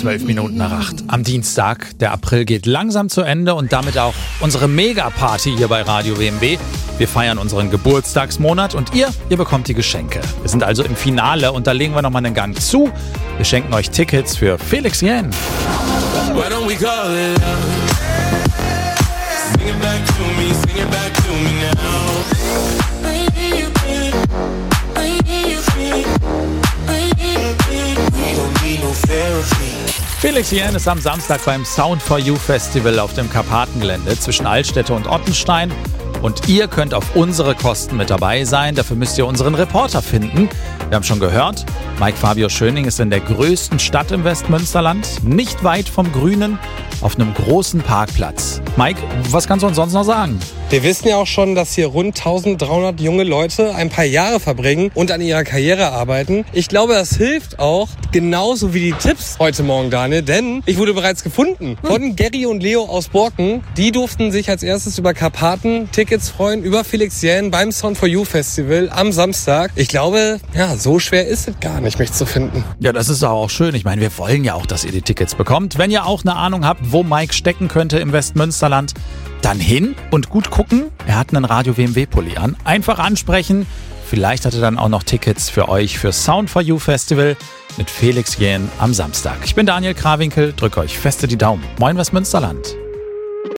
12 Minuten nach 8 am Dienstag. Der April geht langsam zu Ende und damit auch unsere Mega-Party hier bei Radio WMW. Wir feiern unseren Geburtstagsmonat und ihr bekommt die Geschenke. Wir sind also im Finale und da legen wir nochmal einen Gang zu. Wir schenken euch Tickets für Felix Jähn. Why don't we call it love? Sing it back to me, sing it back to me now. We don't need no therapy. Felix Jähn ist am Samstag beim Sound for You Festival auf dem Karpatengelände zwischen Altstädte und Ottenstein. Und ihr könnt auf unsere Kosten mit dabei sein. Dafür müsst ihr unseren Reporter finden. Wir haben schon gehört, Mike Fabio Schöning ist in der größten Stadt im Westmünsterland, nicht weit vom Grünen, auf einem großen Parkplatz. Mike, was kannst du uns sonst noch sagen? Wir wissen ja auch schon, dass hier rund 1300 junge Leute ein paar Jahre verbringen und an ihrer Karriere arbeiten. Ich glaube, das hilft auch, genauso wie die Tipps heute Morgen, Daniel, denn ich wurde bereits gefunden von Gary und Leo aus Borken. Die durften sich als erstes über Karpaten-Tickets freuen, über Felix Jähn beim Sound for You Festival am Samstag. Ich glaube, ja, so schwer ist es gar nicht, mich zu finden. Ja, das ist auch schön. Ich meine, wir wollen ja auch, dass ihr die Tickets bekommt. Wenn ihr auch eine Ahnung habt, wo Mike stecken könnte im Westmünsterland, dann hin und gut gucken. Er hat einen Radio WMW-Pulli an. Einfach ansprechen. Vielleicht hat er dann auch noch Tickets für euch für Sound for You Festival mit Felix Jähn am Samstag. Ich bin Daniel Krawinkel, drücke euch feste die Daumen. Moin Westmünsterland.